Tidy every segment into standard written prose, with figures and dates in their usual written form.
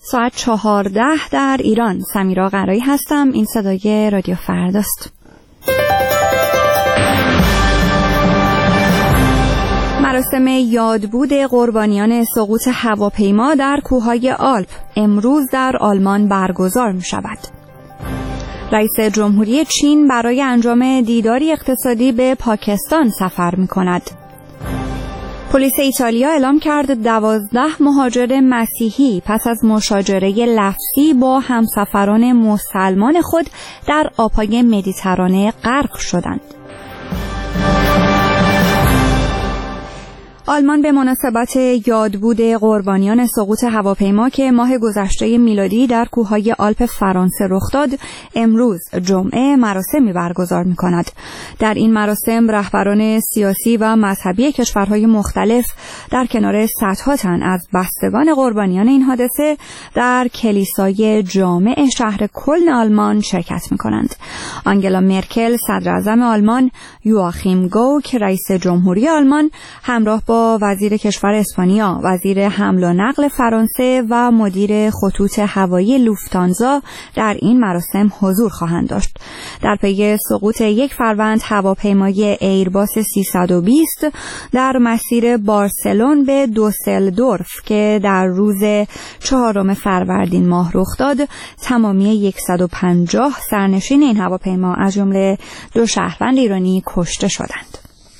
ساعت 14 در ایران. سمیرا قرایی هستم. این صدای رادیو فرداست. مراسم یادبود قربانیان سقوط هواپیما در کوههای آلپ امروز در آلمان برگزار می شود. رئیس جمهوری چین برای انجام دیداری اقتصادی به پاکستان سفر می کند. پلیس ایتالیا اعلام کرد 12 مهاجر مسیحی پس از مشاجره لفظی با همسفران مسلمان خود در آبهای مدیترانه غرق شدند. آلمان به مناسبت یادبود قربانیان سقوط هواپیما که ماه گذشته میلادی در کوههای آلپ فرانسه رخ داد، امروز جمعه مراسمی برگزار می‌کند. در این مراسم رهبران سیاسی و مذهبی کشورهای مختلف در کنار صدها تن از بستگان قربانیان این حادثه در کلیسای جامع شهر کلن آلمان شرکت می‌کنند. آنگلا مرکل صدراعظم آلمان، یواخیم گوک رئیس جمهوری آلمان همراه با وزیر کشور اسپانیا، وزیر حمل و نقل فرانسه و مدیر خطوط هوایی لوفتانزا در این مراسم حضور خواهند داشت. در پی سقوط 1 فروند هواپیمای ایرباس 320 در مسیر بارسلون به دوسلدورف که در روز 4 فروردین ماه رخ داد، تمامی 150 سرنشین این هواپیما از جمله 2 شهروند ایرانی کشته شدند.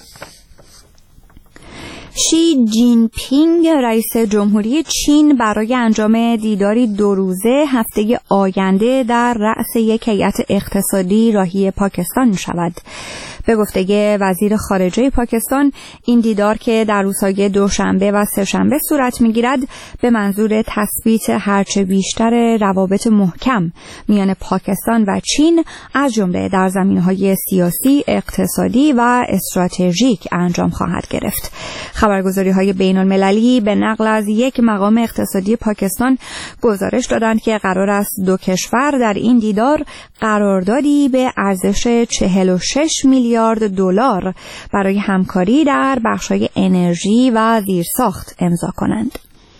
شی جین پینگ رئیس جمهوری چین برای انجام دیداری 2 روزه هفته آینده در رأس یک هیئت اقتصادی راهی پاکستان می شود. به گفته وزیر خارجه پاکستان، این دیدار که در روزهای دوشنبه و سه‌شنبه صورت می‌گیرد به منظور تثبیت هرچه بیشتر روابط محکم میان پاکستان و چین از جمله در زمینه‌های سیاسی، اقتصادی و استراتژیک انجام خواهد گرفت. خبرگزاری‌های بین‌المللی به نقل از یک مقام اقتصادی پاکستان گزارش دادند که قرار است 2 کشور در این دیدار قراردادی به ارزش 46 میلیارد دلار برای همکاری در بخش‌های انرژی و زیرساخت امضا کنند.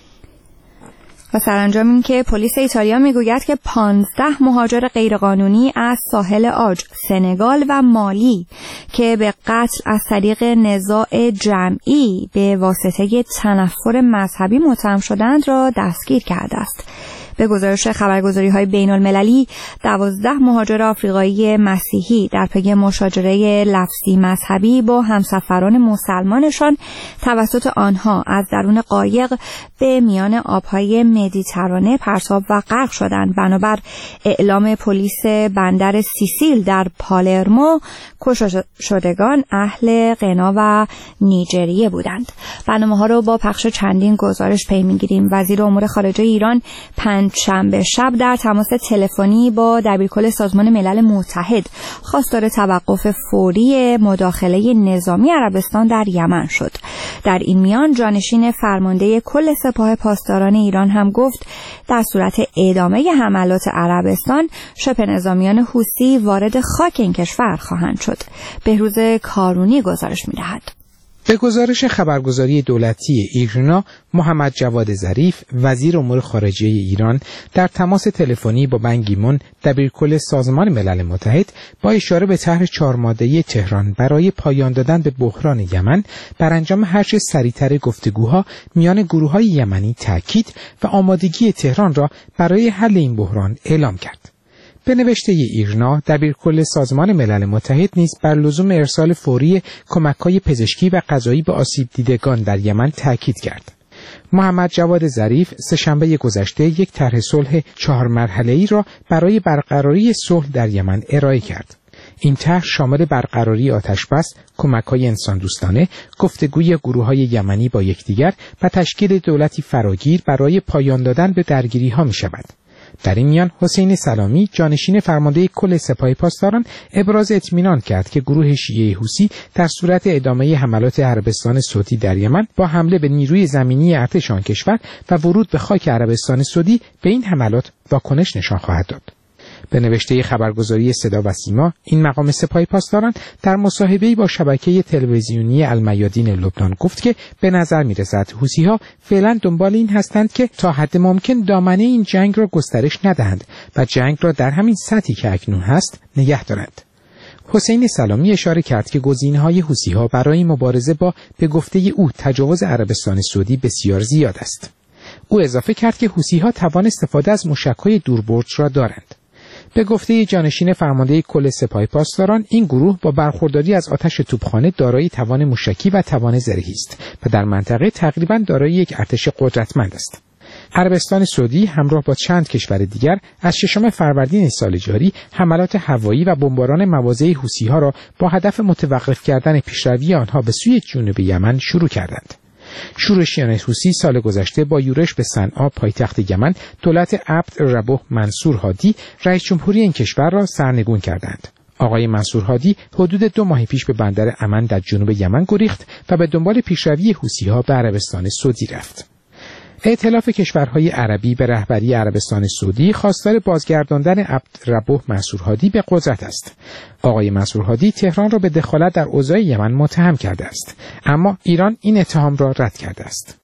و سرانجام این که پلیس ایتالیا میگوید که 15 مهاجر غیرقانونی از ساحل عاج، سنگال و مالی که به قتل از طریق نزاع جمعی به واسطه تنفر مذهبی متهم شدند را دستگیر کرده است. به گزارش خبرگزاری‌های بین‌المللی 12 مهاجر آفریقایی مسیحی در پی مشاجره لفظی مذهبی با همسفران مسلمانشان توسط آنها از درون قایق به میان آب‌های مدیترانه پرتاب و غرق شدند. بنابر اعلام پلیس بندر سیسیل در پالرمو، کشته شدگان اهل غنا و نیجریه بودند. برنامه‌ها رو با پخش چندین گزارش پی می‌گیریم. وزیر امور خارجه ایران شنبه شب در تماس تلفنی با دبیرکل سازمان ملل متحد خواستار توقف فوری مداخله نظامی عربستان در یمن شد. در این میان جانشین فرمانده کل سپاه پاسداران ایران هم گفت در صورت ادامه حملات عربستان شبه نظامیان حوثی وارد خاک این کشور خواهند شد. بهروز کارونی گزارش می‌دهد. به گزارش خبرگزاری دولتی ایرنا، محمد جواد ظریف وزیر امور خارجه ایران در تماس تلفنی با بن کی مون دبیرکل سازمان ملل متحد با اشاره به طرح 4 ماده‌ای تهران برای پایان دادن به بحران یمن بر انجام هرچه سریعتر گفتگوها میان گروه‌های یمنی تاکید و آمادگی تهران را برای حل این بحران اعلام کرد. به نوشته ایرنا، دبیرکل سازمان ملل متحد نیز بر لزوم ارسال فوری کمک‌های پزشکی و غذایی به آسیب دیدگان در یمن تاکید کرد. محمد جواد ظریف سه‌شنبه گذشته یک طرح صلح 4 مرحله‌ای را برای برقراری صلح در یمن ارائه کرد. این طرح شامل برقراری آتش‌بس، کمک‌های انسان‌دوستانه، گفتگوی گروه‌های یمنی با یکدیگر و تشکیل دولتی فراگیر برای پایان دادن به درگیری‌ها می‌شود. در این میان حسین سلامی جانشین فرمانده کل سپاه پاسداران ابراز اطمینان کرد که گروه شیعه حوثی در صورت ادامه حملات عربستان سعودی در یمن با حمله به نیروی زمینی ارتش آن کشور و ورود به خاک عربستان سعودی به این حملات واکنش نشان خواهد داد. به نوشته خبرگزاری صدا و سیما، این مقام سپاه پاسداران در مصاحبه‌ای با شبکه تلویزیونی المیادین لبنان گفت که به نظر می‌رسد حوثی‌ها فعلا دنبال این هستند که تا حد ممکن دامنه این جنگ را گسترش ندهند و جنگ را در همین سطحی که اکنون هست نگه دارند. حسین سلامی اشاره کرد که گزینه‌های حوثی‌ها برای مبارزه با به گفته او تجاوز عربستان سعودی بسیار زیاد است. او اضافه کرد که حوثی‌ها توان استفاده از موشک‌های دوربرد را دارند. به گفته جانشین فرمانده کل سپاه پاسداران، این گروه با برخورداری از آتش توپخانه دارای توان موشکی و توان زرهی است و در منطقه تقریباً دارای یک ارتش قدرتمند است. عربستان سعودی همراه با چند کشور دیگر از 6 فروردین سال جاری حملات هوایی و بمباران مواضع حوثی‌ها را با هدف متوقف کردن پیشروی آنها به سوی جنوب یمن شروع کردند. شورشیان حوثی سال گذشته با یورش به صنعا پایتخت یمن دولت عبد ربه منصور هادی رئیس جمهوری این کشور را سرنگون کردند. آقای منصور هادی حدود 2 ماه پیش به بندر عمان در جنوب یمن گریخت و به دنبال پیشروی حوثی‌ها به عربستان سعودی رفت. ائتلاف کشورهای عربی به رهبری عربستان سعودی خواستار بازگرداندن عبدالربه منصور هادی به قدرت است. آقای منصور هادی تهران را به دخالت در اوضاع یمن متهم کرده است، اما ایران این اتهام را رد کرده است.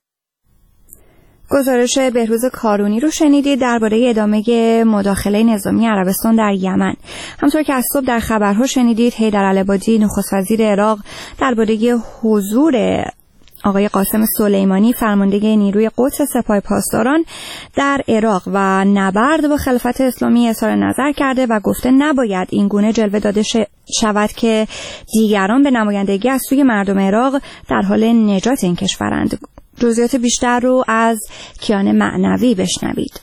گزارش بهروز کارونی رو شنیدید درباره ادامه مداخله نظامی عربستان در یمن. همطور که از صبح در خبرها شنیدید، حیدرالعبادی نخست وزیر عراق درباره حضور آقای قاسم سلیمانی فرمانده نیروی قدس سپاه پاسداران در عراق و نبرد با خلافت اسلامی اظهار نظر کرده و گفته نباید این گونه جلوه داده شود که دیگران به نمایندگی از سوی مردم عراق در حال نجات این کشورند. جزئیات بیشتر رو از کیان معنوی بشنوید.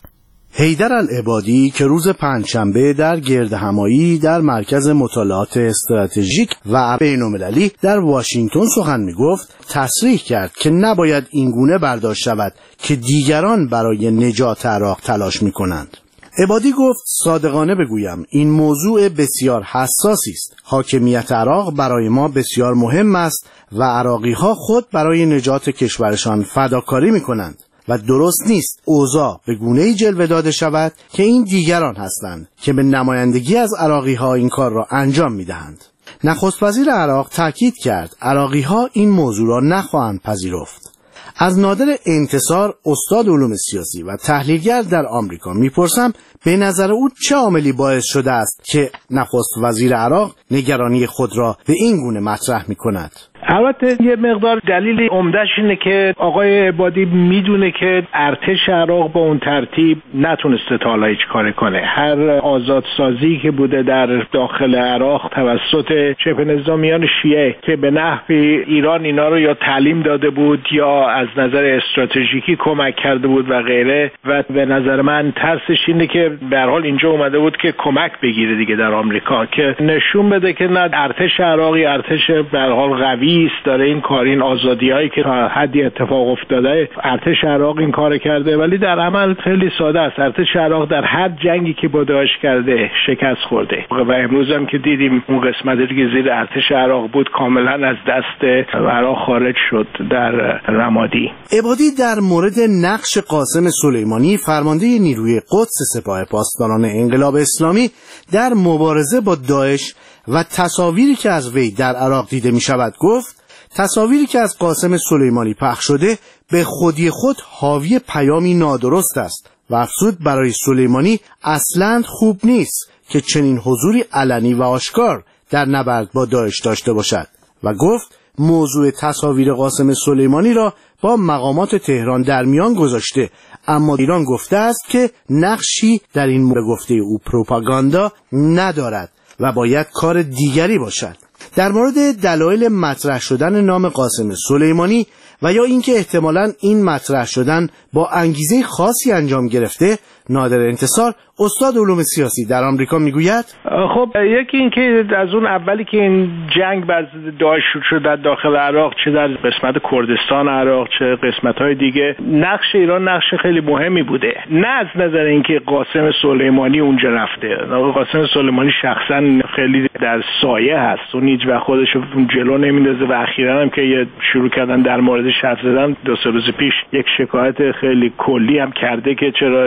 حیدرالعبادی که روز پنجشنبه در گردهمایی در مرکز مطالعات استراتژیک و بین‌المللی در واشنگتن سخن می‌گفت، تصریح کرد که نباید اینگونه برداشت شود که دیگران برای نجات عراق تلاش می‌کنند. عبادی گفت صادقانه بگویم این موضوع بسیار حساسی است. حاکمیت عراق برای ما بسیار مهم است و عراقی‌ها خود برای نجات کشورشان فداکاری می‌کنند و درست نیست اوضاع به گونه‌ای جلوه داده شود که این دیگران هستند که به نمایندگی از عراقی‌ها این کار را انجام می‌دهند. نخست وزیر عراق تاکید کرد عراقی‌ها این موضوع را نخواهند پذیرفت. از نادر انتصار، استاد علوم سیاسی و تحلیلگر در آمریکا میپرسم به نظر او چه عاملی باعث شده است که نخست وزیر عراق نگرانی خود را به این گونه مطرح می‌کند؟ البته یه مقدار دلیل عمده‌اش اینه که آقای عبادی میدونه که ارتش عراق با اون ترتیب نتونسته تا حالا هیچ کاری کنه. هر آزادسازی که بوده در داخل عراق توسط شبه نظامیان شیعه که به نحوی ایران اینا رو یا تعلیم داده بود یا از نظر استراتژیکی کمک کرده بود و غیره، و به نظر من ترسش اینه که به هر حال اینجا اومده بود که کمک بگیره دیگه در آمریکا، که نشون بده که نه ارتش عراقی ارتش به هر حال قوی داره این کار، این آزادیایی که تا حدی اتفاق افتاده ارتش عراق این کار کرده، ولی در عمل خیلی ساده است. ارتش عراق در هر جنگی که با داعش کرده شکست خورده و امروز هم که دیدیم اون قسمتی که زیر ارتش عراق بود کاملا از دست عراق خارج شد در رمادی. عبادی در مورد نقش قاسم سلیمانی فرمانده نیروی قدس سپاه پاسداران انقلاب اسلامی در مبارزه با داعش و تصاویری که از وی در عراق دیده می شود گفت تصاویری که از قاسم سلیمانی پخش شده به خودی خود حاوی پیامی نادرست است و افزود برای سلیمانی اصلاً خوب نیست که چنین حضوری علنی و آشکار در نبرد با داعش داشته باشد و گفت موضوع تصاویر قاسم سلیمانی را با مقامات تهران در میان گذاشته، اما ایران گفته است که نقشی در این مورد گفته او پروپاگاندا ندارد و باید کار دیگری باشد. در مورد دلایل مطرح شدن نام قاسم سلیمانی و یا اینکه احتمالاً این مطرح شدن با انگیزه خاصی انجام گرفته، نادر انتصار استاد علوم سیاسی در آمریکا میگوید خب یکی این که از اون اولی که این جنگ بر داعش شروع شد در داخل عراق، چه در قسمت کردستان عراق چه قسمت‌های دیگه، نقش ایران نقش خیلی مهمی بوده. نه از نظر اینکه قاسم سلیمانی اونجا رفته، قاسم سلیمانی شخصا خیلی در سایه هست، اون هیچ وقت خودش رو جلو نمیندازه و اخیراً هم که شروع کردن در موردش حرف زدن، 2 روز پیش یک شکایت خیلی کلی هم کرده که چرا اسم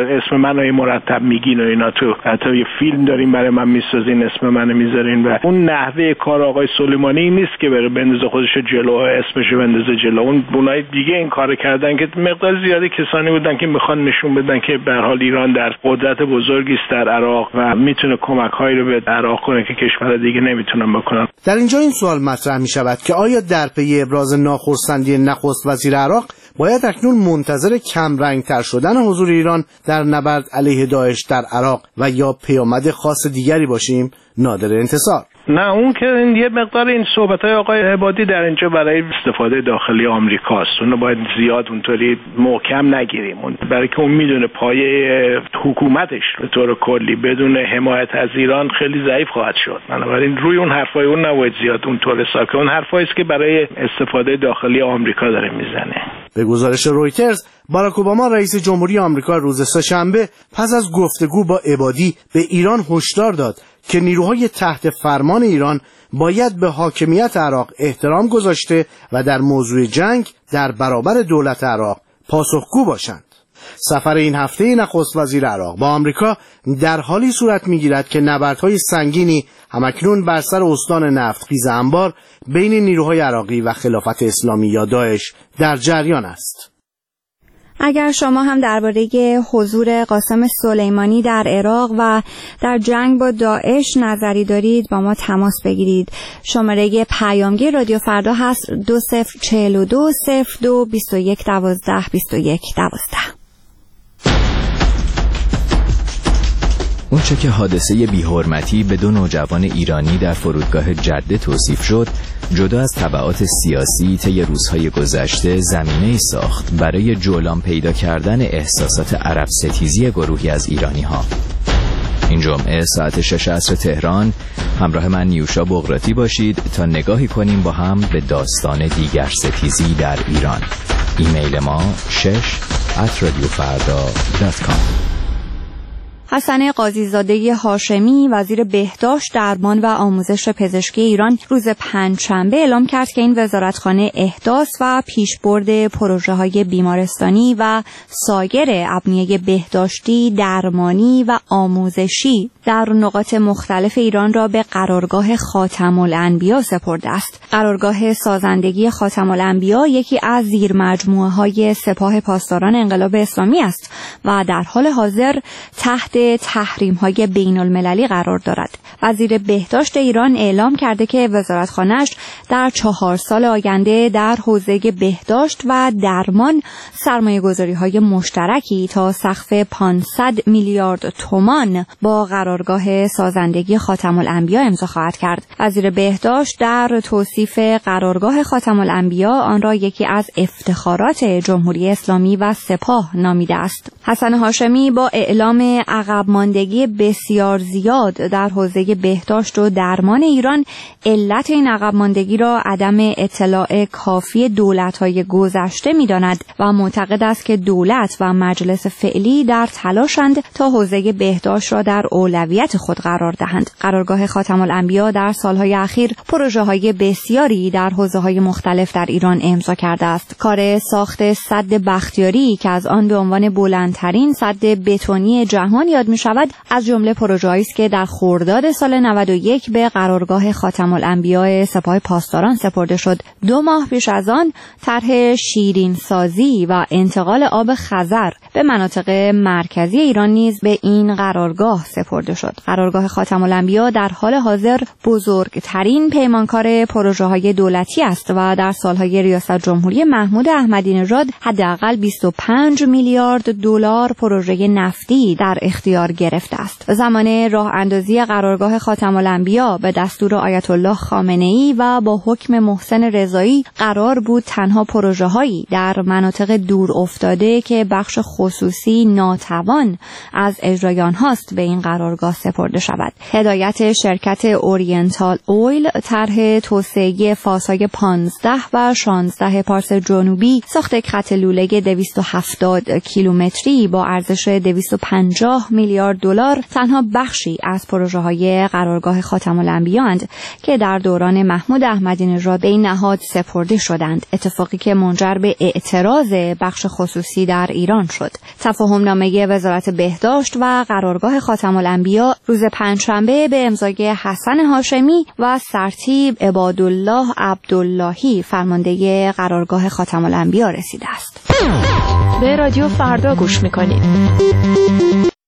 منو مرتب میگین و اینا، تو حتی یه فیلم داریم برای من میسازین، اسم منو میذارین و اون نحوه کار آقای سلیمانی نیست که بره بندازه خودشو جلو، اسمشو بندازه جلو. اون بنای دیگه این کارو کردن که مقدار زیادی کسانی بودن که میخوان نشون بدن که به هر حال ایران در قدرت بزرگی است در عراق و میتونه کمک‌هایی رو به عراق کنه که کشور دیگه نمیتونن بکنن. در اینجا این سوال مطرح میشود که آیا در پی ابراز ناخرسندی نخست وزیر عراق باید اکنون منتظر کم رنگتر شدن حضور ایران در نبرد علیه داعش در عراق و یا پیامد خاص دیگری باشیم؟ نادر انتصار: نه، اون که یه مقدار این صحبت‌های آقای عبادی در اینجا برای استفاده داخلی آمریکاست، اونو باید زیاد اونطوری محکم نگیریم، برای که اون میدونه پایه حکومتش به طور کلی بدون حمایت از ایران خیلی ضعیف خواهد شد. بنابراین روی اون حرفای اون نباید زیاد اونطور حساب کنه. اون حرفایی است که برای استفاده داخلی آمریکا داره میزنه. به گزارش رویترز، باراک اوباما رئیس جمهوری آمریکا روز سه‌شنبه پس از گفتگو با عبادی به ایران هشدار داد که نیروهای تحت فرمان ایران باید به حاکمیت عراق احترام گذاشته و در موضوع جنگ در برابر دولت عراق پاسخگو باشند. سفر این هفته نخست وزیر عراق با آمریکا در حالی صورت می‌گیرد که نبردهای سنگینی همکنون بر سر استان نفتخیز انبار بین نیروهای عراقی و خلافت اسلامی یا داعش در جریان است. اگر شما هم درباره حضور قاسم سلیمانی در عراق و در جنگ با داعش نظری دارید با ما تماس بگیرید. شماره پیامگیر رادیو فردا هست 2042 02 21 12 21 12. اونچه که حادثه بی‌حرمتی به 2 نوجوان ایرانی در فرودگاه جده توصیف شد، جدا از تبعات سیاسی طی روزهای گذشته زمینه‌ای ساخت برای جولان پیدا کردن احساسات عرب ستیزی گروهی از ایرانی‌ها. این جمعه ساعت 6 عصر تهران همراه من نیوشا بغراتی باشید تا نگاهی کنیم با هم به داستان دیگر ستیزی در ایران. ایمیل ما 6@radiofarda.com. حسن قاضی‌زاده هاشمی وزیر بهداشت، درمان و آموزش پزشکی ایران روز پنجشنبه اعلام کرد که این وزارتخانه احداث و پیشبرد پروژه‌های بیمارستانی و سایر ابنیه بهداشتی، درمانی و آموزشی در نقاط مختلف ایران را به قرارگاه خاتم الانبیا سپرده است. قرارگاه سازندگی خاتم الانبیا یکی از زیرمجموعه‌های سپاه پاسداران انقلاب اسلامی است و در حال حاضر تحت تحریم‌های بین‌المللی قرار دارد. وزیر بهداشت ایران اعلام کرده که وزارتخانه‌اش در 4 سال آینده در حوزه بهداشت و درمان سرمایه‌گذاری‌های مشترکی تا سقف 500 میلیارد تومان با قرارگاه سازندگی خاتم الانبیا امضا خواهد کرد. وزیر بهداشت در توصیف قرارگاه خاتم الانبیا آن را یکی از افتخارات جمهوری اسلامی و سپاه نامیده است. حسن هاشمی با اعلام عقب ماندگی بسیار زیاد در حوزه بهداشت و درمان ایران، علت این عقب ماندگی را عدم اطلاع کافی دولت‌های گذشته می‌داند و معتقد است که دولت و مجلس فعلی در تلاشند تا حوزه بهداشت را در اولویت خود قرار دهند. قرارگاه خاتم الانبیا در سالهای اخیر پروژه‌های بسیاری در حوزه‌های مختلف در ایران امضا کرده است. کار ساخت سد بختیاری که از آن به عنوان بلندترین سد بتونی جهان یاد می شود از جمله پروژه‌ای است که در خرداد سال 91 به قرارگاه خاتم الانبیا سپاه پاسداران سپرده شد. 2 ماه پیش از آن طرح شیرین سازی و انتقال آب خزر به مناطق مرکزی ایران نیز به این قرارگاه سپرده شد. قرارگاه خاتم الانبیا در حال حاضر بزرگترین پیمانکار پروژه‌های دولتی است و در سالهای ریاست جمهوری محمود احمدی نژاد حداقل 25 میلیارد دلار پروژه نفتی در اختیار گرفته است. زمان راه اندازی قرارگاه خاتم الانبیا به دستور آیت الله خامنه‌ای و با حکم محسن رضایی قرار بود تنها پروژه‌هایی در مناطق دور افتاده که بخش خصوصی ناتوان از اجرای آنهاست به این قرارگاه سپرده شود. هدایت شرکت اورینتال اویل طرح توسعه فازهای 15 و 16 پارس جنوبی ساخت خط لوله 270 کیلومتری با ارزش 250 میلیارد دلار تنها بخشی از پروژه‌های قرارگاه خاتم الانبیا اند که در دوران محمود احمدی نژاد به این نهاد سپرده شدند، اتفاقی که منجر به اعتراض بخش خصوصی در ایران شد. شد. تفاهم نامه وزارت بهداشت و قرارگاه خاتم الانبیا روز پنجشنبه به امضای حسن هاشمی و سرتیپ عبادالله عبداللهی فرمانده قرارگاه خاتم الانبیا رسیده است. به رادیو فردا گوش میکنید.